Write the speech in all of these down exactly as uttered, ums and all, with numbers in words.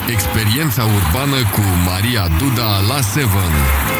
Experiența urbană cu Maria Duda la Seven.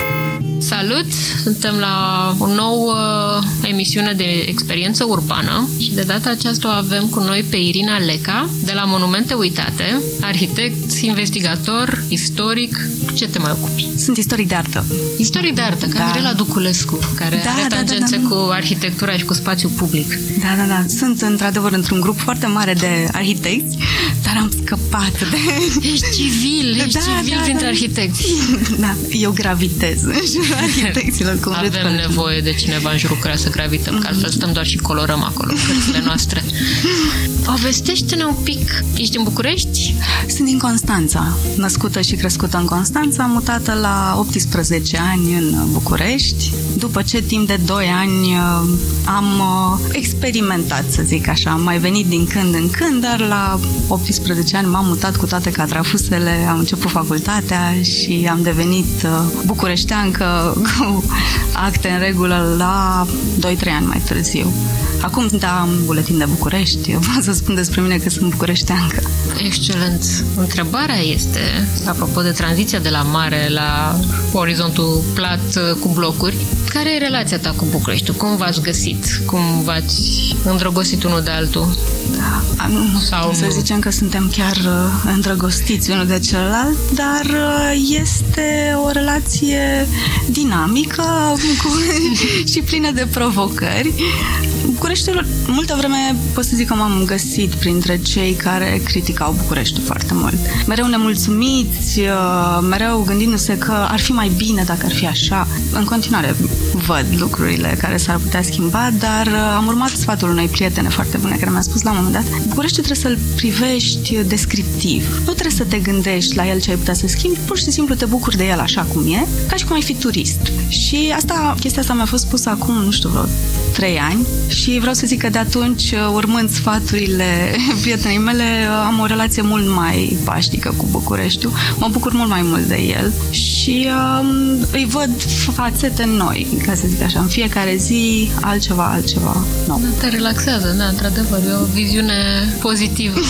Salut! Suntem la o nouă emisiune de experiență urbană și de data aceasta o avem cu noi pe Irina Leca, de la Monumente Uitate, arhitect, investigator, istoric. Ce te mai ocupi? Sunt istoric de artă. Istoric de artă, ca da. Mirela Duculescu, care da, are tangențe da, da, da. cu arhitectura și cu spațiul public. Da, da, da. Sunt într-adevăr într-un grup foarte mare de arhitecți, dar am scăpat de... Ești civil, ești da, civil da, printre da. arhitecți. Da, eu gravitez în jurul arhitecților. Cum avem nevoie de cineva în jurul care să gravităm, mm-hmm. că altfel stăm doar și colorăm acolo cărțile noastre. Povestește-ne un pic. Ești în București? Sunt din Constanța. Născută și crescută în Constanța, mutată la optsprezece ani în București. După ce timp de doi ani am experimentat, să zic așa. Am mai venit din când în când, dar la optsprezece ani m-am mutat cu toate catrafusele, am început facultatea și am devenit bucureșteancă cu acte în regulă la doi trei ani mai târziu. Acum, da, am buletin de București. Eu vreau să spun despre mine că sunt bucureșteancă. Excelent. Întrebarea este, apropo de tranziția de la mare la orizontul plat cu blocuri, care e relația ta cu Bucureștiul? Cum v-ați găsit? Cum v-ați îndrăgostit unul de altul? Da, Sau să nu? zicem că suntem chiar îndrăgostiți unul de celălalt, dar este o relație dinamică cu, și plină de provocări. Bucureștiul, multă vreme pot să zic că m-am găsit printre cei care criticau Bucureștiul foarte mult. Mereu nemulțumiți, mereu gândindu-se că ar fi mai bine dacă ar fi așa. În continuare văd lucrurile care s-ar putea schimba, dar am urmat sfatul unei prietene foarte bune care mi-a spus la un moment dat: Bucureștiul trebuie să-l privești descriptiv. Nu trebuie să te gândești la el ce ai putea să schimbi, pur și simplu te bucuri de el așa cum e, ca și cum ai fi turist. Și asta, chestia asta mi-a fost spusă acum, nu știu, vreo trei ani și vreau să zic că de atunci, urmând sfaturile prietenei mele, am o relație mult mai pașnică cu Bucureștiul. Mă bucur mult mai mult de el și um, îi văd fațete noi, ca să zic așa, în fiecare zi altceva, altceva nou. Te relaxează, da, într-adevăr, e o viziune pozitivă.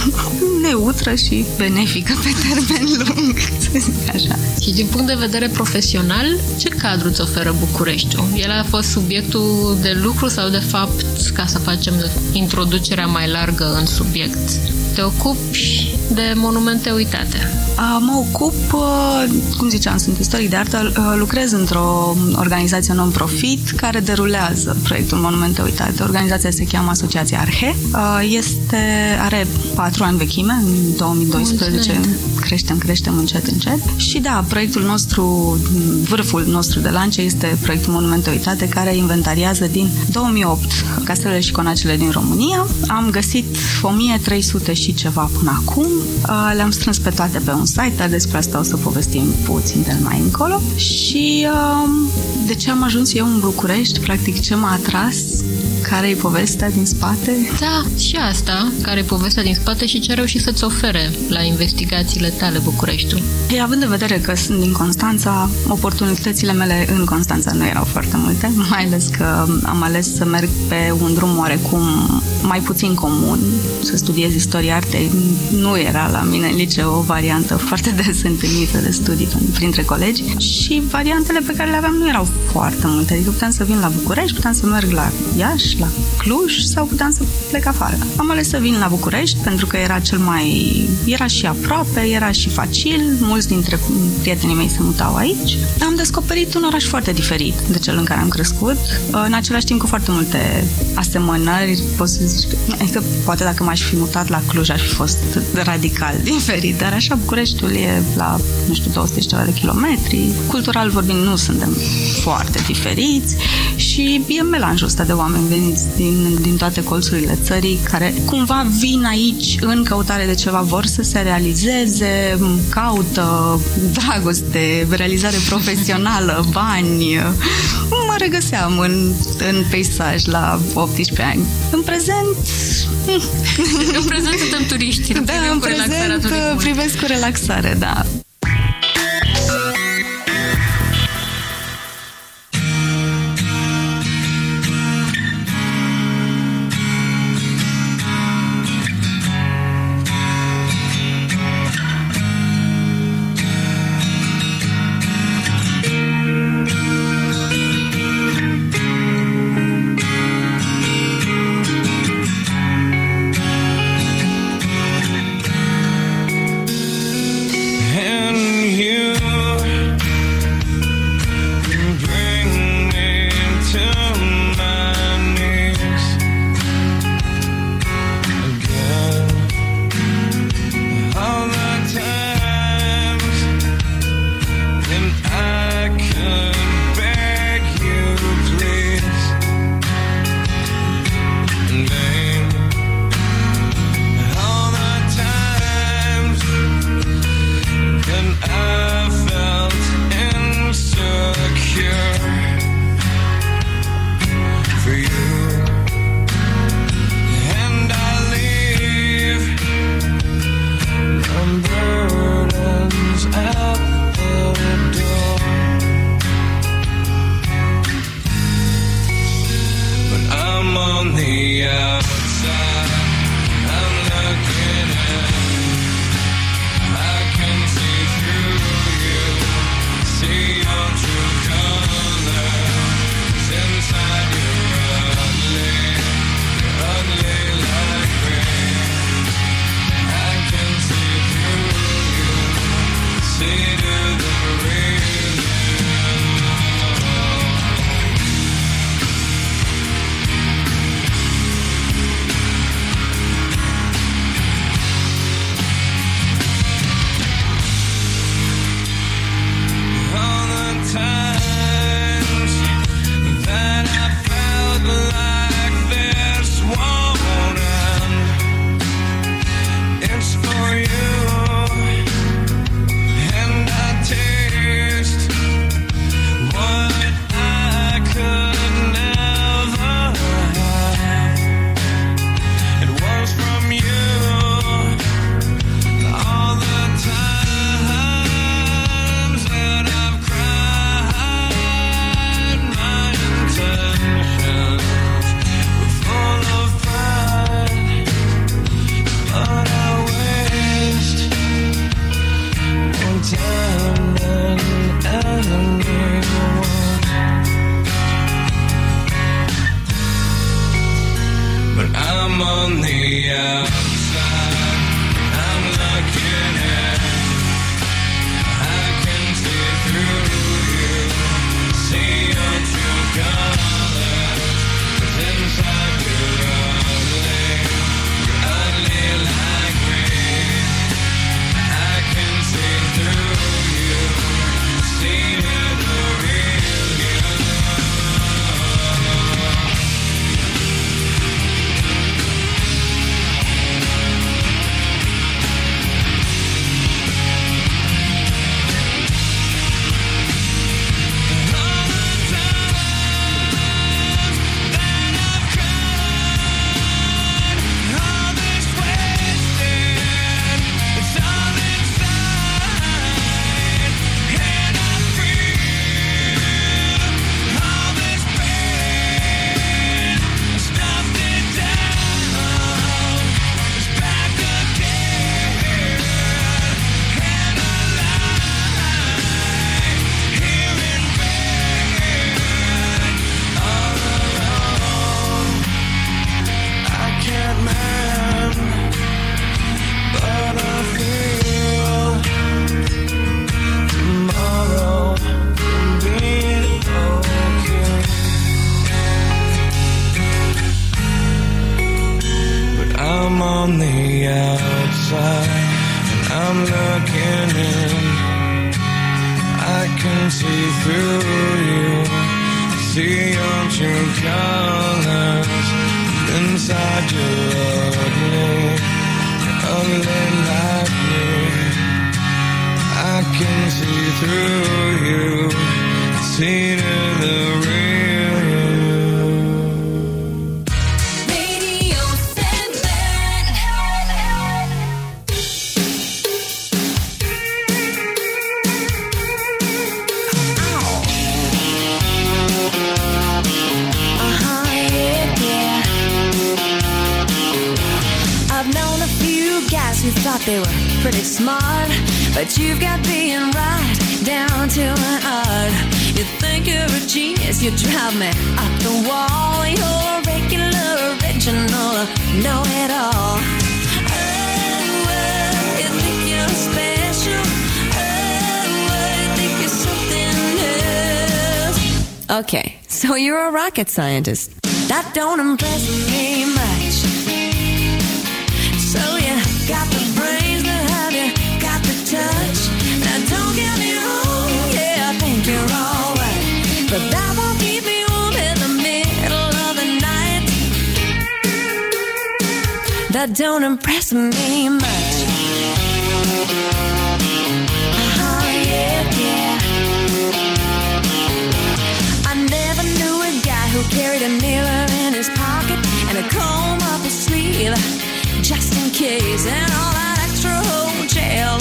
Neutră și benefică pe termen lung, să zic așa. Și din punct de vedere profesional, ce cadru îți oferă Bucureștiul? El a fost subiectul de lucru sau de fapt, ca să facem introducerea mai largă în subiect, te ocupi de monumente uitate? Mă ocup, cum ziceam, sunt istoric de artă, lucrez într-o organizație non-profit care derulează proiectul Monumente Uitate. Organizația se cheamă Asociația Arhe. Este, are patru ani vechime, în două mii doisprezece. Mulțumesc. Creștem, creștem încet, încet. Și da, proiectul nostru, vârful nostru de lance este proiectul Monumente Uitate, care inventariază din două mii opt castelele și conacele din România. Am găsit o mie trei sute și ceva până acum. Le-am strâns pe toate pe un site, dar despre asta o să povestim puțin de mai încolo. Și de ce am ajuns eu în București? Practic, ce m-a atras? Care-i povestea din spate? Da, și asta, care-i povestea din spate și ce a reușit să-ți ofere la investigațiile tale Bucureștiul. Ei, având în vedere că sunt din Constanța, oportunitățile mele în Constanța nu erau foarte multe, mai ales că am ales să merg pe un drum oarecum mai puțin comun, să studiez istoria artei. Nu era la mine în liceu o variantă foarte des întâlnită de studii printre colegi și variantele pe care le aveam nu erau foarte multe. Adică puteam să vin la București, puteam să merg la Iași, la Cluj sau puteam să plec afară. Am ales să vin la București pentru că era cel mai... era și aproape, era și facil, mulți dintre prietenii mei se mutau aici. Am descoperit un oraș foarte diferit de cel în care am crescut, în același timp cu foarte multe asemănări, pot să zic, adică poate dacă m-aș fi mutat la Cluj ar fi fost radical diferit, dar așa Bucureștiul e la, nu știu, două sute și ceva de kilometri, cultural vorbind nu suntem foarte diferiți și e melanjul ăsta de oameni veniți din, din toate colțurile țării care cumva vin aici în căutare de ceva, vor să se realizeze, caută dragoste, realizare profesională, bani. Mă regăseam în, în peisaj la optsprezece ani. În prezent... În prezent suntem turiști. Da, în prezent privesc cu relaxare, da. burdens at the door. But I'm on the outside, I'm looking in. I can see through you, see your true colors. Inside you're ugly, you're ugly like rain. I can see through you, see to the real you. All the times that I felt like this won't end, it's for you, and I taste what I could never have. It was from you, all the times that I've cried. My intentions were full of pride, but I waste more time than anyone. But I'm on the outside, I'm looking in. I can see through you, see your true colors. 'Cause inside you're ugly, you're ugly like rain. I can see through you, see the real you. All the times that I've cried, all this wasted, it's all inside, and I feel all this pain, I stuffed it down, it's back again, and I lie here in bed, all alone. I can't mend, but I feel tomorrow will be okay. But I'm on the outside, and I'm looking in. I can see through you, see your true colors. Inside you're ugly, you're ugly like me. I can see through you, see to the real you. Radio Sandman. Uh-huh, yeah, yeah. I've known a few guys who thought they were pretty smart, but you've got being right down to an art. You think you're a genius, you drive me up the wall. You're a regular, original, know-it-all. Oh, oh, you think you're special. Oh, oh, you think you're something else. Okay, so you're a rocket scientist. That don't impress me much. So you got the brains, but have you got the touch? Now don't get me wrong, yeah, I think you're alright, but that won't keep me warm in the middle of the night. That don't impress me much. Uh-huh, yeah, yeah. I never knew a guy who carried a mirror in his pocket and a comb up his sleeve, just in case, and all that extra hotel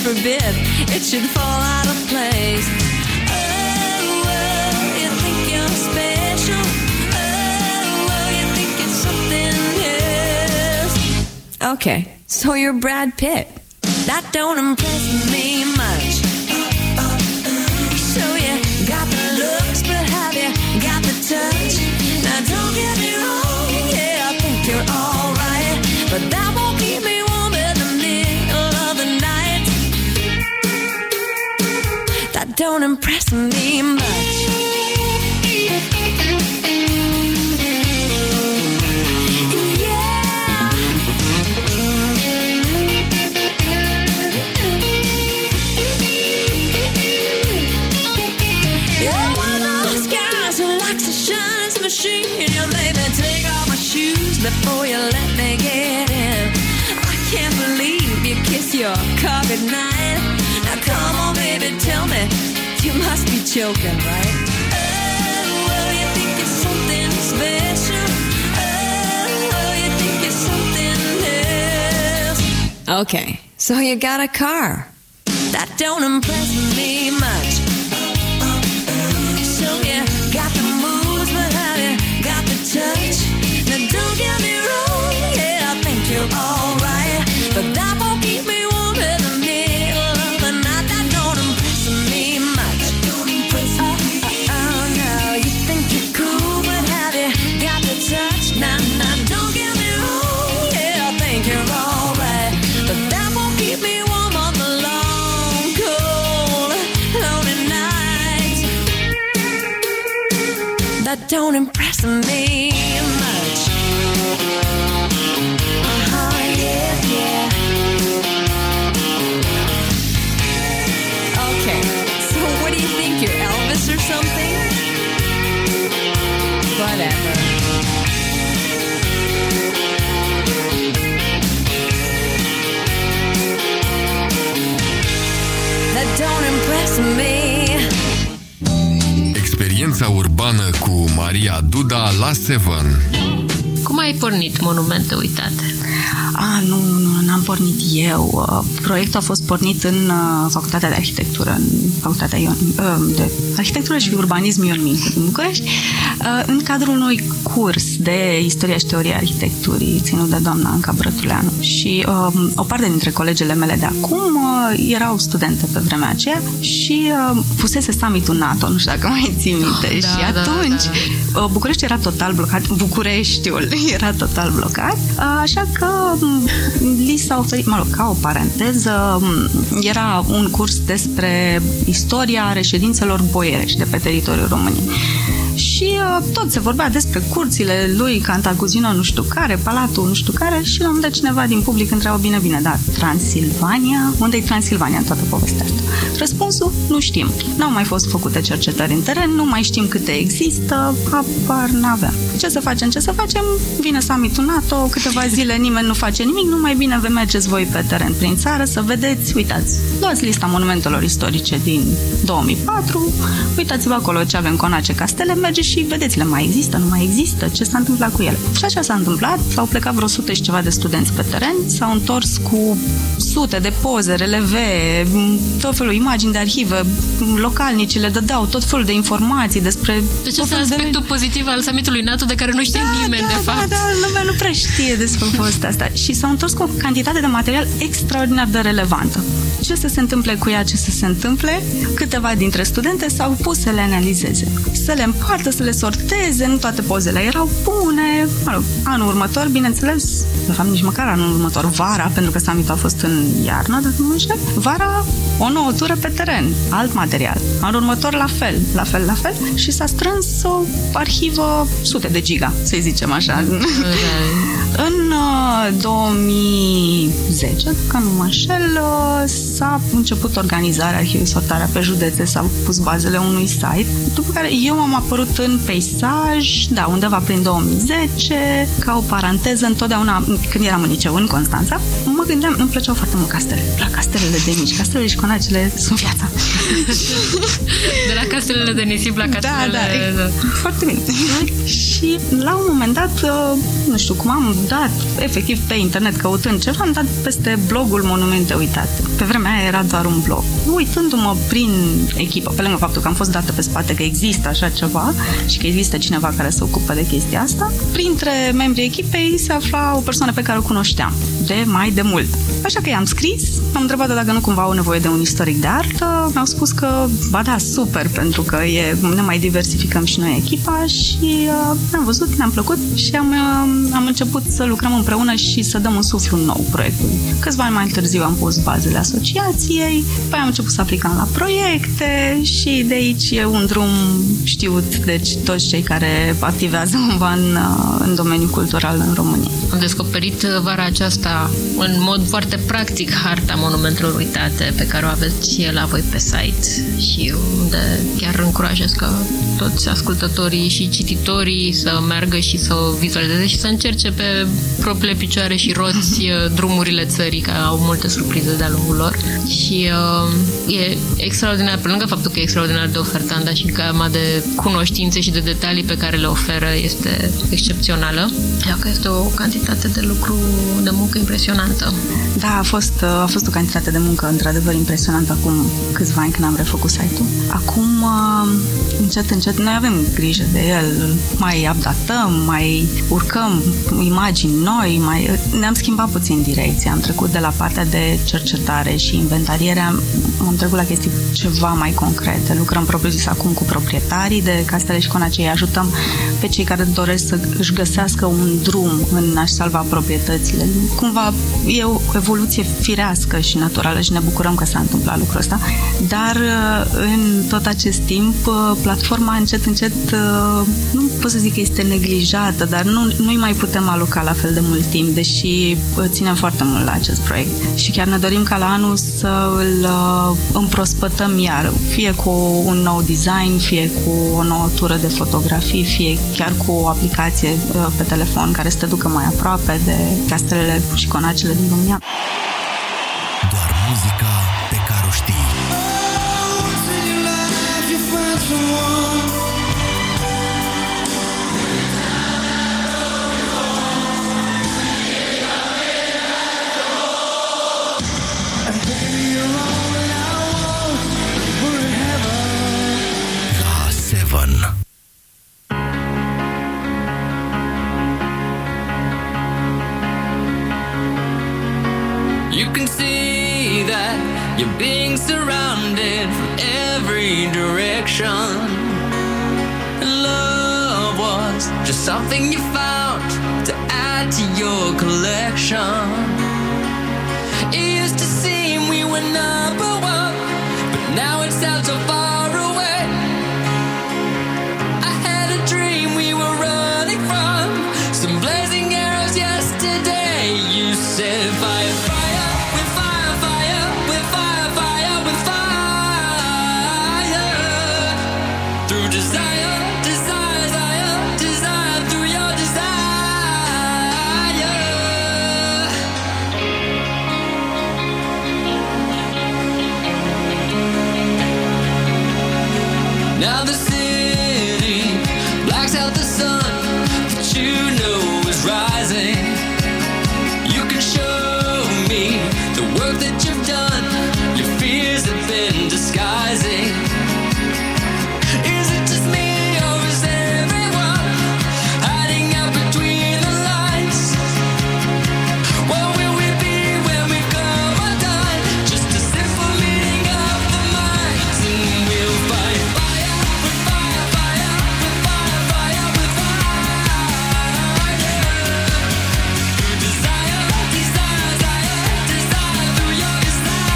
forbid it should fall out of place. Oh, well, you think you're special. Oh, well, you think it's something else. Okay, so you're Brad Pitt. That don't impress me much. So you got the looks, but have you got the touch? Now don't get me wrong, yeah, I think you're alright, but that won't keep me warm in the middle of the night. That don't impress me much. You made me take off my shoes before you let me get in. I can't believe you kiss your car goodnight. Now come on, baby, tell me, you must be joking, right? Oh, well, you think it's something special. Oh, well, you think it's something else. Okay, so you got a car. That don't impress me much. So you got the moves, but have you got the touch? Now don't get me wrong, yeah, I think you're alright, but that won't keep me warm in the middle of the night. That don't impress me much. Don't impress me. Oh, oh, oh, no, you think you're cool, but have you got the touch? Now, now, don't get me wrong, yeah, I think you're alright, but that won't keep me warm on the long, cold, lonely nights. That don't impress me much. Uh-huh, yeah, yeah. Okay, so what do you think, you're Elvis or something? Whatever. That don't impress me. Experiența urbană cu Maria Duda la Seven. Cum ai pornit Monumente Uitate? A, nu, nu, n-am pornit eu. Proiectul a fost pornit în Facultatea de Arhitectură, în Facultatea Ion, de Arhitectură și Urbanism Ion Mincu din București, în cadrul unui curs de Istoria și Teoria Arhitecturii ținut de doamna Anca Brătuleanu. Și um, o parte dintre colegele mele de acum uh, erau studente pe vremea aceea și uh, pusese summitul NATO, nu știu dacă mai ții minte. Da, și atunci da, da, da. București era total blocat, Bucureștiul era total blocat, așa că li s-a oferit, mă rog, ca o paranteză, era un curs despre istoria reședințelor boierești de pe teritoriul României. Și uh, tot se vorbea despre curțile lui Cantacuzino nu știu care, palatul nu știu care, și la un moment dat cineva din public întreabă, bine, bine, da, Transilvania? Unde-i Transilvania în toată povestea asta? Răspunsul, nu știm. N-au mai fost făcute cercetări în teren, nu mai știm câte există, apar n-avem. Ce să facem, ce să facem? Vine summitul NATO, câteva zile nimeni nu face nimic, nu mai bine vă mergeți voi pe teren prin țară să vedeți, uitați, luați lista monumentelor istorice din două mii patru, uitați-vă acolo ce avem, conace, castele, mergeți și vedeți, le mai există, nu mai există, ce s-a întâmplat cu ele. Și așa s-a întâmplat, s-au plecat vreo sute și ceva de studenți pe teren, s-au întors cu sute de poze, releve, tot felul imagini de arhivă, localnicii le dădeau tot felul de informații despre... Deci ăsta e aspectul de... pozitiv al summitului NATO de care nu știe da, nimeni, da, de fapt. Da, da, lumea nu prea știe despre povestea asta. Și s-au întors cu o cantitate de material extraordinar de relevantă. Ce să se întâmple cu ea, ce să se întâmple, câteva dintre studente s-au pus să le analizeze, să le împartă, să le sorteze, nu toate pozele erau bune. Mă rog, anul următor, bineînțeles, de fapt nici măcar anul următor, vara, pentru că summitul a fost în iarnă, dacă nu știu, vara, o nouă tură pe teren, alt material. Anul următor la fel, la fel, la fel, și s-a strâns o arhivă sute de giga, să-i zicem așa. În uh, două mii zece, dacă nu mă înșel, uh, s-a început organizarea arhivei, sortarea pe județe, s-au pus bazele unui site, după care eu am apărut în Peisaj, da, undeva prin două mii zece, ca o paranteză, întotdeauna, când eram în liceu în Constanța, mă gândeam, îmi plăceau foarte mult castelele. La castelele de mici, castelele și conacele sunt viața. De la castelele de nisip la castelele... Da, da, foarte bine. Și la un moment dat, nu știu cum am dat, efectiv pe internet căutând ceva, am dat peste blogul Monumente Uitate. Pe vremea aia era doar un blog. Uitându-mă prin echipă, pe lângă faptul că am fost dată pe spate că există așa ceva și că există cineva care se ocupă de chestia asta, printre membrii echipei se afla o persoană pe care o cunoșteam de mai de mult. Așa că i-am scris, am întrebat dacă nu cumva au nevoie de un istoric de artă, mi-au spus că, ba da, super, pentru că e, ne mai diversificăm și noi echipa și uh, ne-am văzut, ne-am plăcut și am, uh, am început să lucrăm împreună și să dăm un suflu nou proiectului. Câțiva ani mai târziu am pus bazele asociației, apoi am început să aplicăm la proiecte și de aici e un drum știut de toți cei care activează cumva în, în domeniul cultural în România. Am descoperit vara aceasta în mod foarte practic harta monumentelor uitate pe care o aveți la voi pe site și unde chiar încurajez că toți ascultătorii și cititorii să meargă și să o vizualizeze și să încerce pe propriile picioare și roți drumurile țării, că au multe surprize de-a lungul lor. Și uh, e extraordinar, pe lângă faptul că e extraordinar de ofertant, dar și gama de cunoștințe și de detalii pe care le oferă este excepțională. Așa că este o cantitate de lucru, de muncă impresionantă. Da, a fost, a fost o cantitate de muncă într-adevăr impresionantă acum câțiva ani când am refăcut site-ul. Acum, încet, încet, noi avem grijă de el, mai updatăm, mai urcăm imagini noi, mai... ne-am schimbat puțin direcția, am trecut de la partea de cercetare și inventariere, am, am trecut la chestii ceva mai concrete. Lucrăm propriu-zis acum cu proprietarii de castele și conacei, ajutăm pe cei care doresc să își găsească un drum în a-și salva proprietățile. Cumva e o evoluție firească și naturală și ne bucurăm că s-a întâmplat lucrul ăsta, dar în tot acest timp platforma încet, încet nu pot să zic că este neglijată, dar nu, nu-i mai putem aloca la fel de mult timp, deși ținem foarte mult la acest proiect și chiar ne dorim ca la anul să îl împrospătăm iar, fie cu un nou design, fie cu o nouă tură de fotografii, fie chiar cu o aplicație pe telefon care să te ducă mai aproape de castelele și conacele din România. Doar muzica pe care o știi. La Seven. You can see that you're being surrounded from every direction. And love was just something you found to add to your collection. It used to seem we were number one, but now it sounds so far away. I had a dream we were running from some blazing arrows yesterday. You said fire, fire. Desire, desire, desire, desire through your desire. Now the city blacks out the sun that you know is rising. You can show me the work that you've done, your fears have been disguising. Desire, desire, desire through your desire.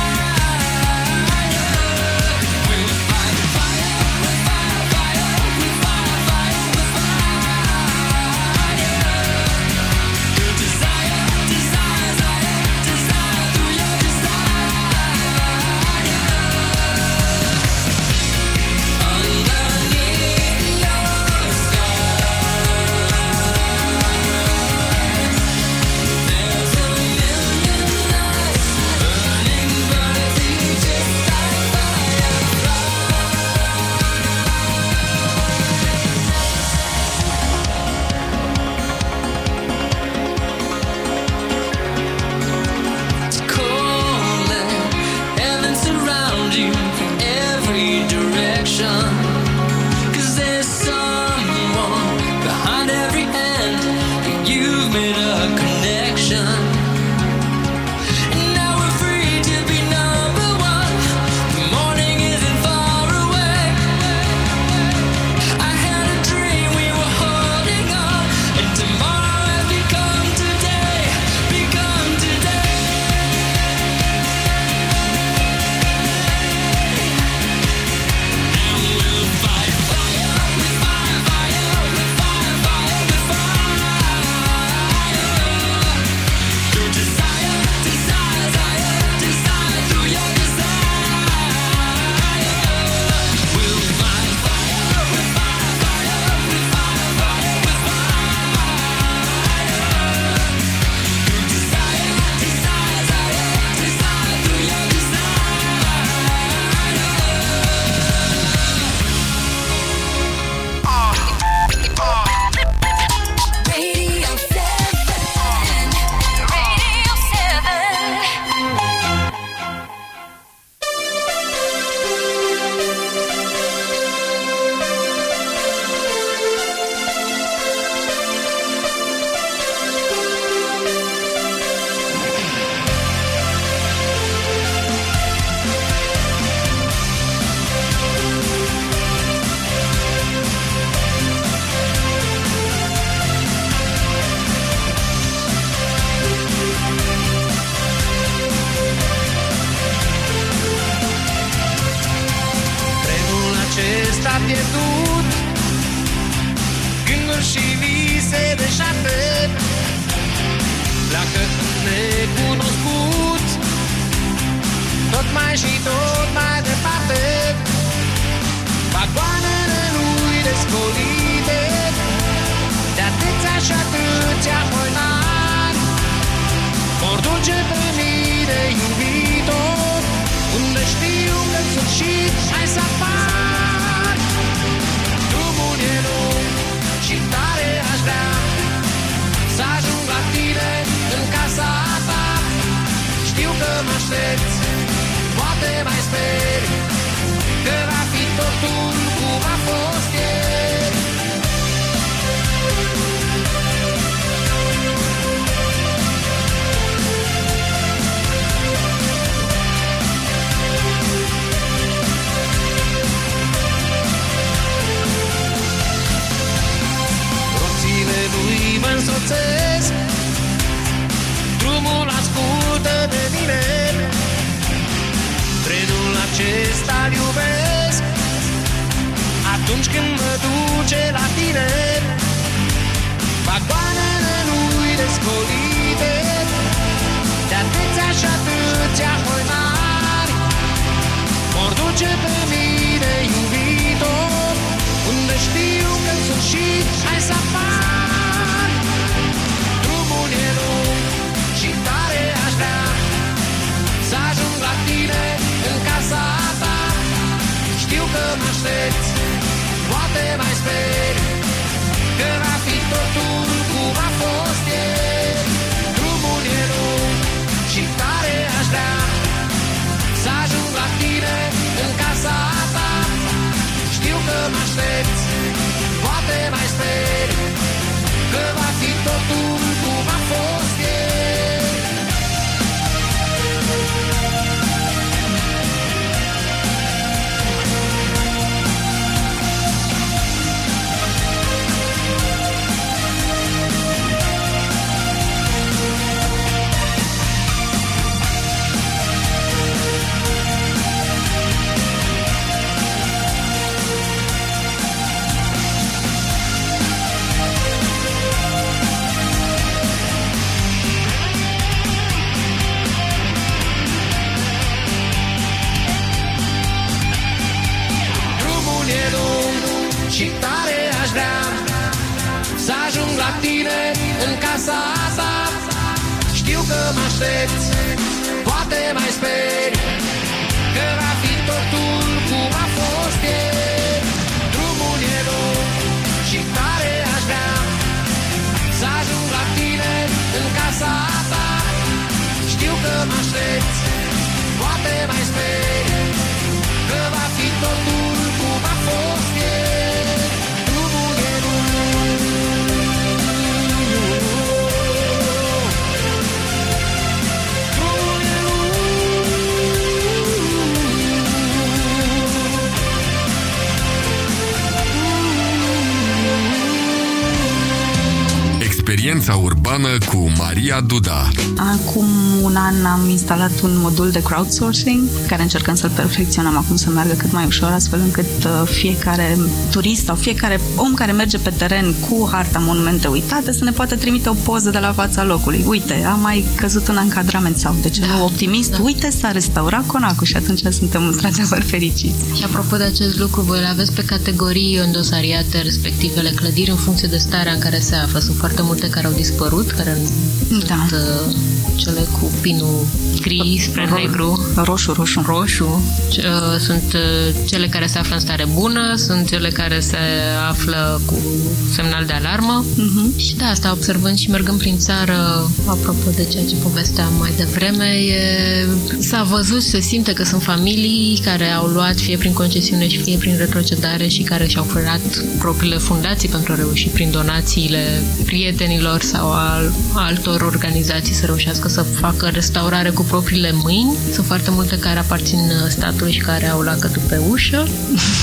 s-a pierdut, gânduri și vise deșarte, pleacă în necunoscut, tot mai și tot mai departe. Vagoanele lui descolite, de atâția și atâția hoinari, vor duce pe mii de iubitori, unde știu că în sfârșit hai să apar. Drumul e lung și tare aș vrea să ajung la tine în casa ta. Știu că mă aștepți, poate mai speri, că va fi totul cum a fost ieri. Roțile lui mă însoțesc, drumul ascultă de mine, trenul acesta-l iubesc, atunci când mă duce la tine. Vagoanele lui descolite, de atâția și atâția hoinari, vor duce pe mii de iubitori, unde știu că în sfârșit hai să apar. Drumul e lung și tare aș vrea să ajung la tine în casa ta. Știu că mă aștepți, poate mai speri, că va fi totul cum a fost ieri. Drumul e lung și tare aș vrea să ajung la tine în casa ta. Știu că mă aștepți, poate mai speri, că va fi totul cum a fost ieri. Și tare aș vrea să ajung la tine în casa ta. Știu că mă aștepți, poate mai speri, că va fi totul cum a fost ieri. Drumul e lung și tare aș vrea să ajung la tine în casa ta. Știu că mă aștepți, poate mai speri, că va fi totul cum a fost ieri. Experiența urbană cu Maria Duda. Acum un an am instalat un modul de crowdsourcing care încercăm să-l perfecționăm acum să meargă cât mai ușor, astfel încât fiecare turist sau fiecare om care merge pe teren cu harta monumente uitate să ne poată trimite o poză de la fața locului. Uite, am mai căzut în încadrament sau, de ce da, nu, optimist, da. Uite, s-a restaurat conacul și atunci suntem într-adevăr fericiți. Și apropo de acest lucru, voi le aveți pe categorii îndosariate respectivele clădiri în funcție de starea în care se află. Sunt foarte multe care au dispărut, care da. sunt uh, cele cu pinul gri spre Ro- negru. Roșu, roșu. Roșu. Uh, sunt uh, cele care se află în stare bună, sunt cele care se află cu semnal de alarmă. Uh-huh. Și da, asta observând și mergând prin țară, apropo de ceea ce povesteam mai devreme, e, s-a văzut, se simte că sunt familii care au luat fie prin concesiune și fie prin retrocedare și care și-au creat propriile fundații pentru a reuși prin donațiile prietenilor sau al altor organizații să reușească să facă restaurare cu propriile mâini. Sunt foarte multe care aparțin statului și care au lacătul pe ușă.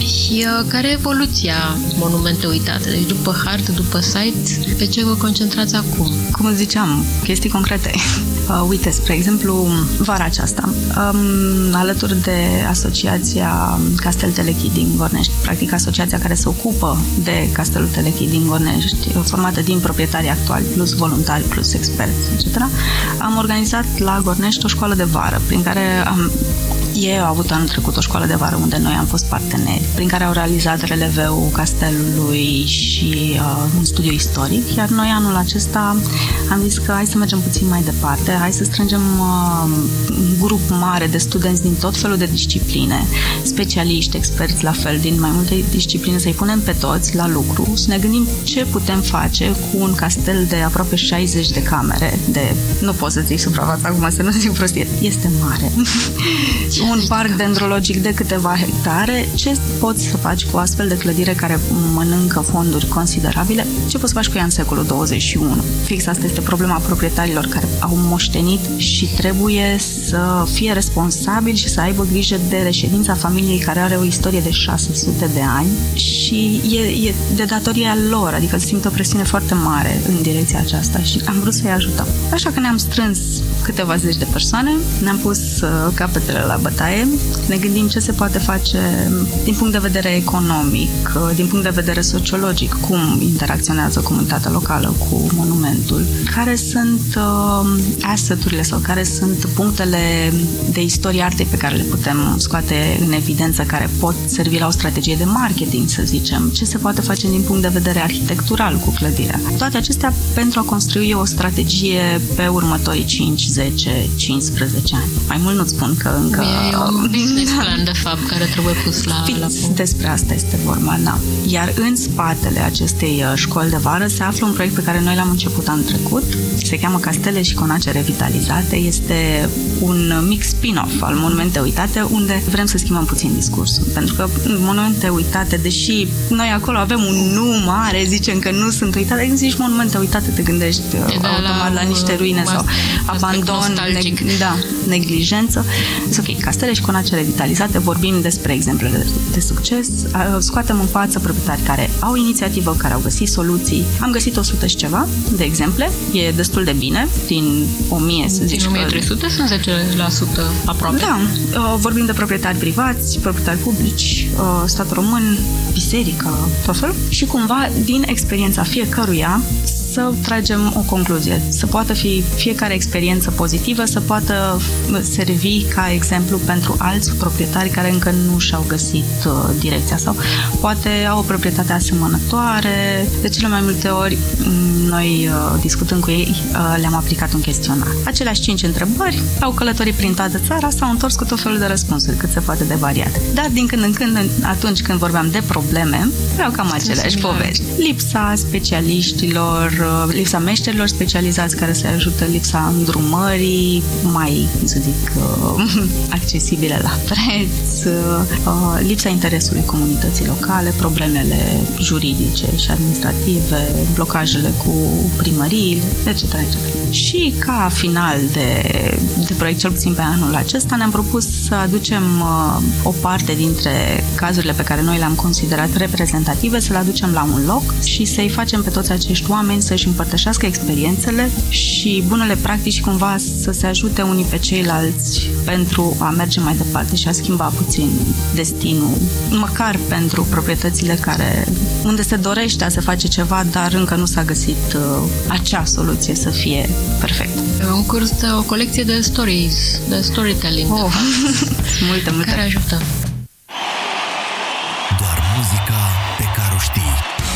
Și uh, care e evoluția Monumente Uitate? Deci după hartă, după site, pe ce vă concentrați acum? Cum ziceam, chestii concrete. Uh, uite, spre exemplu, vara aceasta, um, alături de Asociația Castel Telechii din Gornești, practic asociația care se ocupă de Castelul Telechii din Gornești, formată din proprietarii actuali, plus voluntari, plus experți, et cetera, am organizat la Gornești o școală de vară, prin care am Ei au avut anul trecut o școală de vară unde noi am fost parteneri, prin care au realizat releveul castelului și uh, un studiu istoric, iar noi anul acesta am zis că hai să mergem puțin mai departe, hai să strângem uh, un grup mare de studenți din tot felul de discipline, specialiști, experți la fel, din mai multe discipline, să-i punem pe toți la lucru, să ne gândim ce putem face cu un castel de aproape șaizeci de camere, de, nu pot să zic suprafața acum, să nu zic prostie, este mare. Un parc dendrologic de câteva hectare, ce poți să faci cu astfel de clădire care mănâncă fonduri considerabile? Ce poți să faci cu ea în secolul douăzeci și unu? Fix asta este problema proprietarilor care au moștenit și trebuie să fie responsabili și să aibă grijă de reședința familiei care are o istorie de șase sute de ani și e, e de datoria lor, adică simt o presiune foarte mare în direcția aceasta și am vrut să-i ajutăm. Așa că ne-am strâns câteva zeci de persoane, ne-am pus capetele la bătaie, ne gândim ce se poate face din punct de vedere economic, din punct de vedere sociologic, cum interacționează comunitatea locală cu monumentul, care sunt uh, asset-urile sau care sunt punctele de istorie artei pe care le putem scoate în evidență, care pot servi la o strategie de marketing, să zicem, ce se poate face din punct de vedere arhitectural cu clădirea. Toate acestea pentru a construi o strategie pe următorii cinci, zece, cincisprezece ani. Mai mult nu-ți spun că încă... E un business plan, de fapt, care trebuie pus la, la punct. Despre asta este vorba, da. Iar în spatele acestei școli de vară se află un proiect pe care noi l-am început anul trecut. Se cheamă Castele și Conace Revitalizate. Este un mic spin-off al Monumente Uitate, unde vrem să schimbăm puțin discursul. Pentru că Monumente Uitate, deși noi acolo avem un nu mare, zicem că nu sunt uitate, când zici Monumente Uitate, te gândești de automat la, la niște ruine sau abandon, neg- da, neglijență. Deci, ok, Castele și Conace Revitalizate, vorbim despre exemplele de, de succes, scoatem în față proprietari care au inițiativă, care au găsit soluții. Am găsit o sută și ceva de exemple, e destul de bine, din o mie, să zici. Din o mie trei sute sunt zece la sută aproape. Da, vorbim de proprietari privați, proprietari publici, stat român, biserică, tot felul. Și cumva, din experiența fiecăruia, să tragem o concluzie, să poată fi fiecare experiență pozitivă, să poată servi ca exemplu pentru alți proprietari care încă nu și-au găsit uh, direcția sau poate au o proprietate asemănătoare. De cele mai multe ori, noi uh, discutând cu ei, uh, le-am aplicat un chestionar. Aceleași cinci întrebări, au călătorit prin toată țara, s-au întors cu tot felul de răspunsuri, cât se poate de variate. Dar din când în când, atunci când vorbeam de probleme, vreau cam aceleași povești. Lipsa specialiștilor, lipsa meșterilor specializați care să ajută, lipsa îndrumării mai, să zic, accesibile la preț, lipsa interesului comunității locale, problemele juridice și administrative, blocajele cu primăriile, et cetera, et cetera. Și ca final de, de proiect, cel puțin pe anul acesta, ne-am propus să aducem o parte dintre cazurile pe care noi le-am considerat reprezentative, să le aducem la un loc și să-i facem pe toți acești oameni să-și împărtășească experiențele și bunele practici, cumva să se ajute unii pe ceilalți pentru a merge mai departe și a schimba puțin destinul, măcar pentru proprietățile care, unde se dorește a se face ceva, dar încă nu s-a găsit uh, acea soluție să fie perfectă. E un curs de o colecție de stories, de storytelling. Oh, multe, multe. Care ajută. Doar muzica pe care o știi.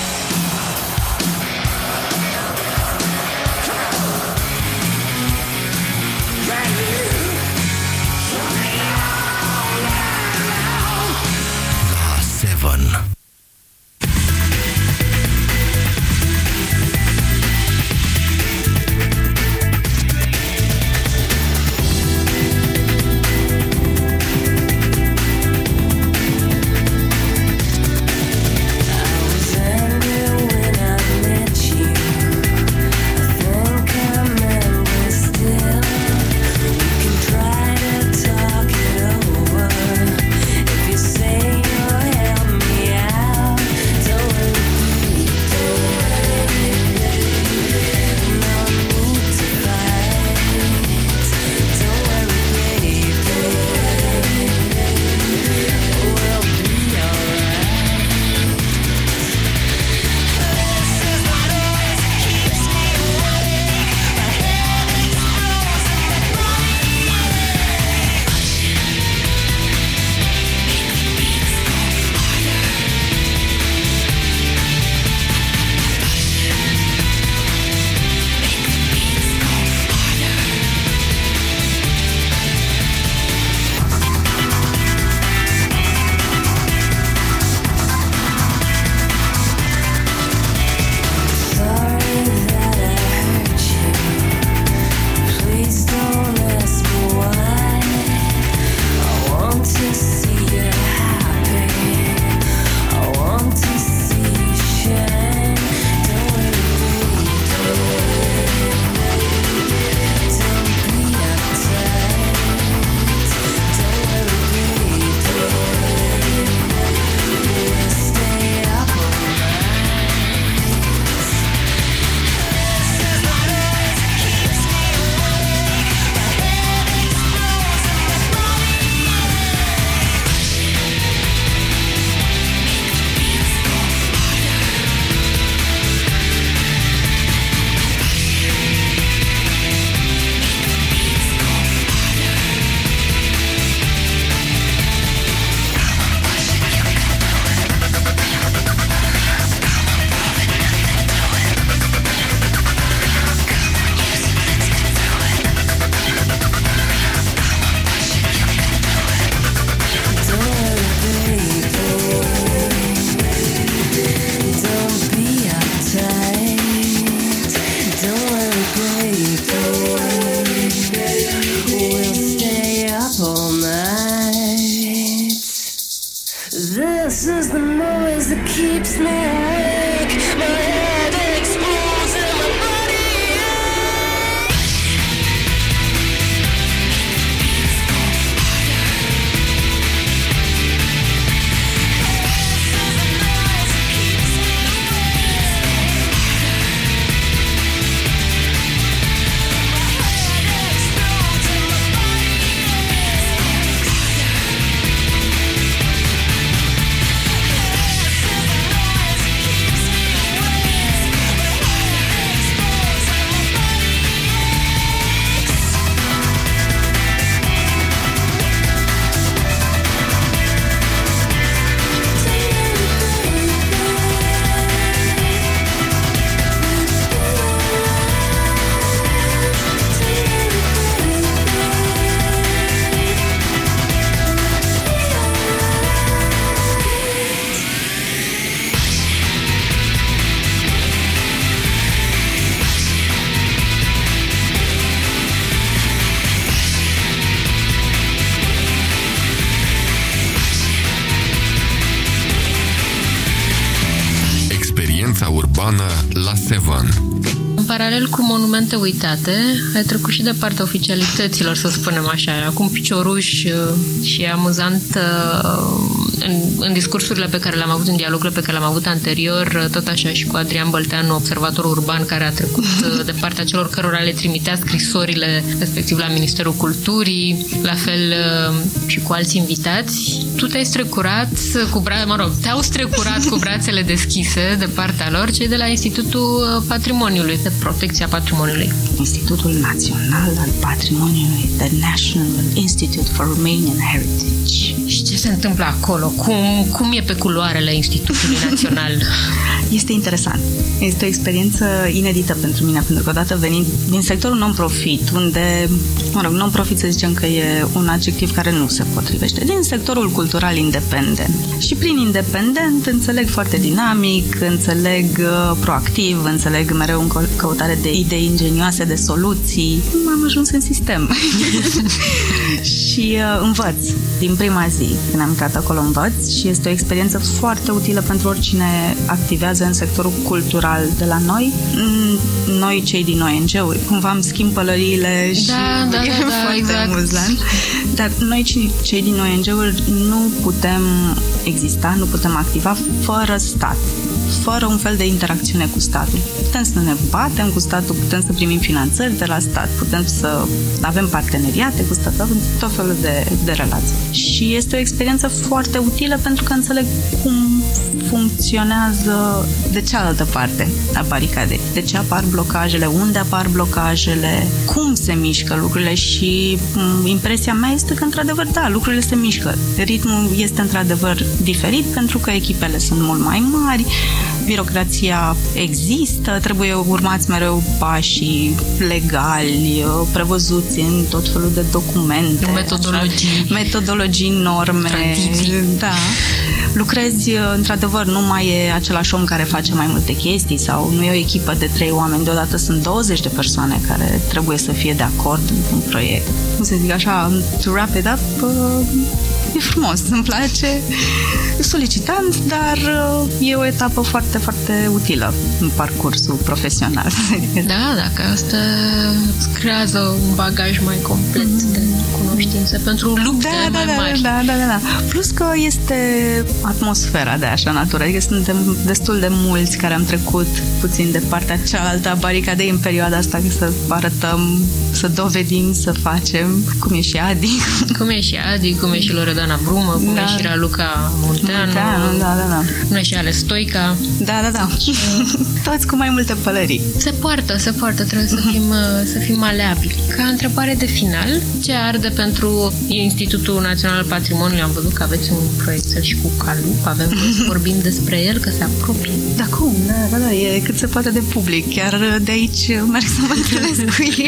Seven. that keeps me awake. My head explodes and my body aches. Urbană la Sevan. În paralel cu monumente uitate, ai trecut și de partea oficialităților, să spunem așa. Acum picioruș și amuzant în, în discursurile pe care le-am avut, în dialogurile pe care le-am avut anterior, tot așa și cu Adrian Bălteanu, observatorul urban, care a trecut de partea celor cărora le trimitea scrisorile, respectiv la Ministerul Culturii, la fel și cu alți invitați. Tu te-ai strecurat cu bra... mă rog, te-au strecurat cu brațele deschise de partea lor, cei de la Institutul Patrimoniului, de Protecția Patrimoniului. Institutul Național al Patrimoniului, The National Institute for Romanian Heritage. Și ce se întâmplă acolo? Cum, cum e pe culoarele Institutului Național? Este interesant. Este o experiență inedită pentru mine, pentru că odată venind din sectorul non-profit, unde, mă rog, non-profit să zicem că e un adjectiv care nu se potrivește, din sectorul cultural independent. Și prin independent înțeleg foarte dinamic, înțeleg uh, proactiv, înțeleg mereu în căutare de idei ingenioase, de soluții. Am ajuns în sistem. Și uh, învăț. Din prima zi, când am intrat acolo, învăț și este o experiență foarte utilă pentru oricine activează în sectorul cultural de la noi. Noi, cei din O N G-uri, cumva îmi schimb pălăriile și da, da, e da, foarte exact. amuzant. Dar noi, cei din O N G-uri, nu putem exista, nu putem activa fără stat, fără un fel de interacțiune cu statul. Putem să ne batem cu statul, putem să primim finanțări de la stat, putem să avem parteneriate cu statul, avem tot felul de, de relații. Și este o experiență foarte utilă pentru că înțeleg cum funcționează de cealaltă parte a baricadei. De ce apar blocajele, unde apar blocajele, cum se mișcă lucrurile și m- impresia mea este că, într-adevăr, da, lucrurile se mișcă. Ritmul este, într-adevăr, diferit pentru că echipele sunt mult mai mari, birocrația există, trebuie urmați mereu pașii legali, prevăzuți în tot felul de documente. Metodologii. Așa, metodologii, norme. Tradiții. Da. Lucrezi, într-adevăr, nu mai e același om care face mai multe chestii sau nu e o echipă de trei oameni, deodată sunt douăzeci de persoane care trebuie să fie de acord într-un proiect. Cum să zic așa, to wrap it up, e frumos, îmi place, e solicitant, dar e o etapă foarte, foarte utilă în parcursul profesional. Da, dacă asta îți creează un bagaj mai complet mm. de cunoștințe pentru lupte da, mai da, mari. Da, da, da, da. Plus că este atmosfera de așa natură, adică suntem destul de mulți care am trecut puțin de partea cealaltă a baricadei în perioada asta, că să arătăm, să dovedim, să facem, cum e și Adi. Cum e și Adi, cum e și Loredana Brumă, cum da. e și Raluca Munteanu, Munteanu, da, da, da. cum e și Ale Stoica. Da, da, da. Toți cu mai multe pălării. Se poartă, se poartă, trebuie să fim, să fim maleabili. Ca întrebare de final, ce arde pentru Institutul Național al Patrimoniului? Am văzut că aveți un proiectel și cu Calup, avem să vorbim despre el, că se apropie. Da, cum? Da, da, da, e cât se poate de public. Chiar de aici merg să mă întâlnesc cu ei.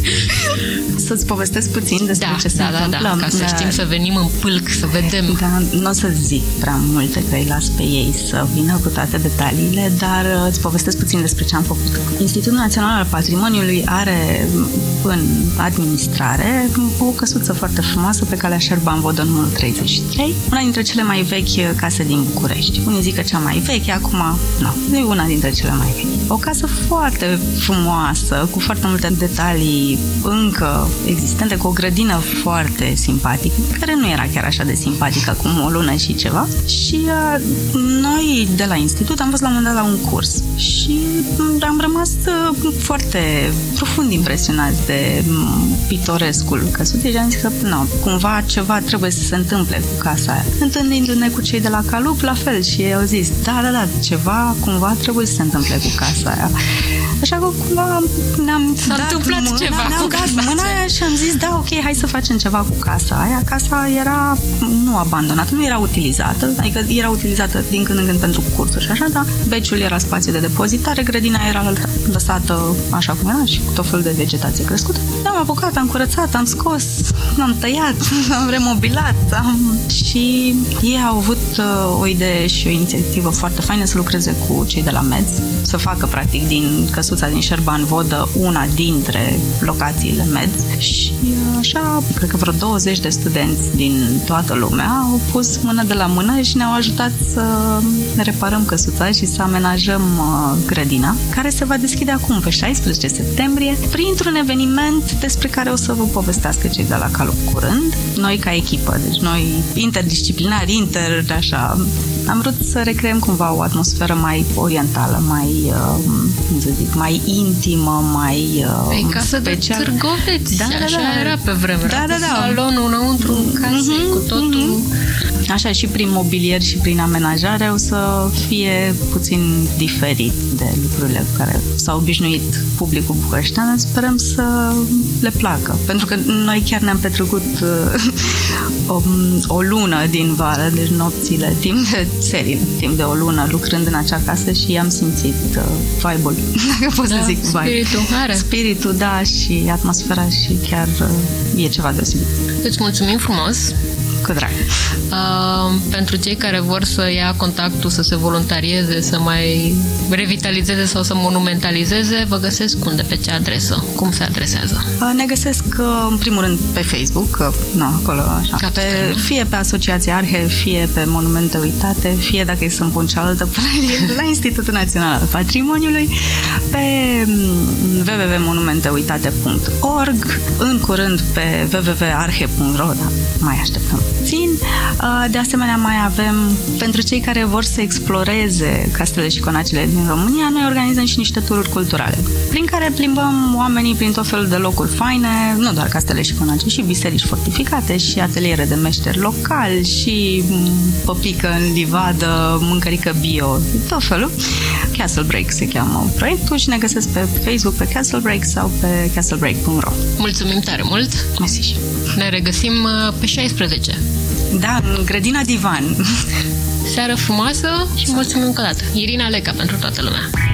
Să-ți povestesc puțin despre da, ce se da, întâmplă. Da, da, ca să știm, să venim în pâlc, să vedem. Da, nu o să zic prea multe, că îi las pe ei să vină cu toate detaliile, dar îți povestesc puțin despre ce am făcut. Institutul Național al Patrimoniului are în administrare o căsuță foarte frumoasă pe calea Șerban-Vodă numărul treizeci și trei, una dintre cele mai vechi case din București. Unii zic că cea mai veche, acum nu, e una dintre cele mai vechi. O casă foarte frumoasă, cu foarte multe detalii încă existente, cu o grădină foarte simpatică, care nu era chiar așa de simpatică acum o lună și ceva. Și uh, noi de la institut am fost la un moment dat la un curs și am rămas uh, foarte profund impresionați de um, pitorescul căsutei și am zis că nu, cumva ceva trebuie să se întâmple cu casa aia. Întâlnindu-ne cu cei de la Calup, la fel, și ei au zis, da, da, da, ceva cumva trebuie să se întâmple cu casa aia. Așa că cumva ne-am S-a dat întâmplat mâna, ceva ne-am cu dat casa mâna aia și am zis, da, ok, hai să facem ceva cu casa aia. Casa era nu abandonată, nu era utilizată, adică era utilizată din când în când pentru cursuri și așa, dar beciul era spațiu de depozitare, grădina era lăsată așa cum era și cu tot felul de vegetație crescută. Ne-am apucat, am curățat, am scos, am tăiat, am remobilat am... și ei au avut uh, o idee și o inițiativă foarte faină să lucreze cu cei de la M E D S, să facă practic din căsuța din Șerban-Vodă una dintre locațiile M E D S și așa, cred că vreo douăzeci de studenți din toată lumea au pus mână de la mână și ne-au ajutat să reparăm căsuța și să amenajăm uh, grădina, care se va deschide acum pe șaisprezece septembrie printr-un eveniment despre care o să vă povestească cei de la Calup curând. Noi ca echipă, deci noi interdisciplinari, inter, așa, am vrut să recreăm cumva o atmosferă mai orientală, mai, uh, cum să zic, mai intimă, mai uh, e casă special. de Târgoveți, da, da, așa da. era pe vremea. Da, da, da. Salonul înăuntru casei, mm-hmm, cu totul. Mm-hmm. Așa, și prin mobilier și prin amenajare o să fie puțin diferit de lucrurile cu care s-a obișnuit publicul bucureștean. Sperăm să le placă. Pentru că noi chiar ne-am petrecut uh, o, o lună din vară, deci nopțile, timp de serie, timp de o lună, lucrând în acea casă și am simțit uh, vibe-ul, dacă pot da, să zic vibe. Spiritul are. Spiritul, da, și atmosfera și chiar uh, e ceva deosebit. Îți mulțumim frumos! Cu drag! Uh, pentru cei care vor să ia contactul, să se voluntarieze, să mai revitalizeze sau să monumentalizeze, vă găsesc unde, pe ce adresă? Cum se adresează? Uh, ne găsesc, uh, în primul rând, pe Facebook, uh, no, acolo, așa, pe, fie pe Asociația Arhe, fie pe Monumente Uitate, fie, dacă îi să-mi pun cealaltă părere, la Institutul Național al Patrimoniului, pe w w w punct monumente uitate punct org, în curând pe w w w punct arhe punct r o, da, mai așteptăm puțin. De asemenea, mai avem, pentru cei care vor să exploreze castelele și conacele din România, noi organizăm și niște tururi culturale, prin care plimbăm oamenii prin tot felul de locuri faine, nu doar castele și conace, și biserici fortificate, și ateliere de meșteri locali, și păpică în livadă, mâncărică bio, tot felul. Castle Break se cheamă proiectul și ne găsesc pe Facebook, pe Castle Break sau pe castle break punct r o. Mulțumim tare mult! Mersi. Ne regăsim pe șaisprezece. Da, în grădina Divan. Seară frumoasă și mulțumim încă o dată. Irina Leca pentru toată lumea.